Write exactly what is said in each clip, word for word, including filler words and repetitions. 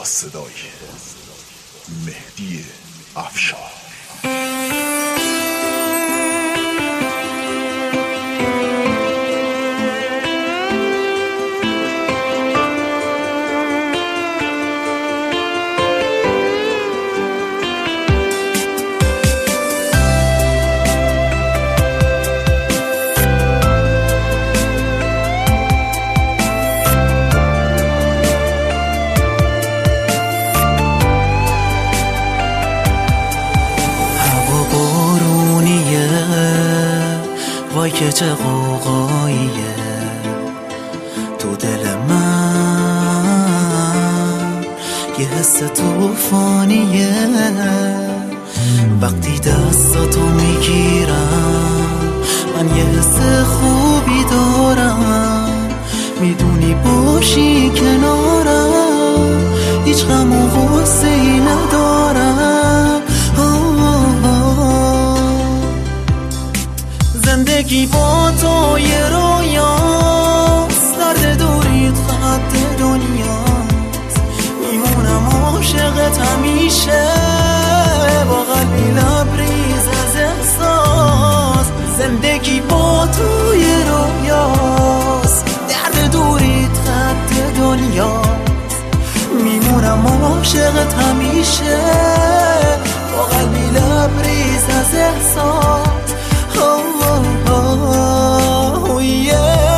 با صدای مهدی افشار. وای که چه غوغاییه تو دل من، یه حس توفانیه. وقتی دستاتو میگیرم من یه حس خوبی دارم، میدونی باشی کنارم هیچ غم و غصه‌ای ندارم. زندگی با تو یه رویاست، درد دوریت خط دنیاست. میمونم عاشقت همیشه با قلبی لبریز از احساس. زندگی با تو یه رویاست، درد دوریت خط دنیاست. میمونم عاشقت همیشه با قلبی لبریز از احساس. Oh, oh, oh, yeah.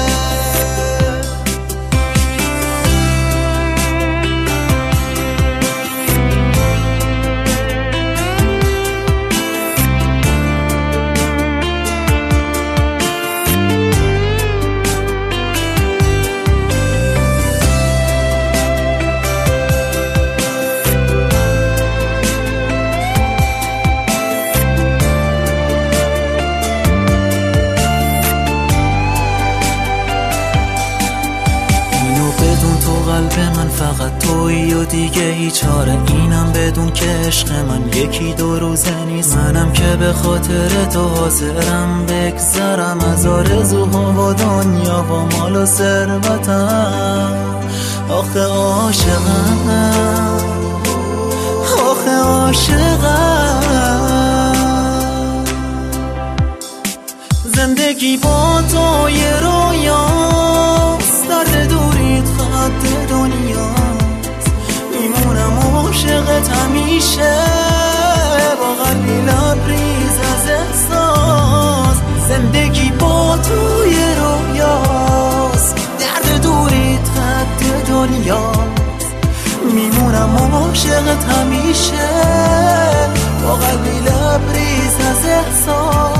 قلب من فقط تویی و دیگه هیچ چاره. اینم بدون که عشق من یکی دو روزه نیست. منم که به خاطر تو حاضرم بگذرم از آرزوها و دنیا و مال و ثروتم. آخه عاشقم، آخه عاشقم. زندگی با تو یه رویاست، درد دوریت خط دنیاست. میمونم عاشقت همیشه با قلبی لبریز از احساس. زندگی با تو یه رویاست، درد دوریت خط دنیاست. میمونم عاشقت همیشه با قلبی لبریز از احساس.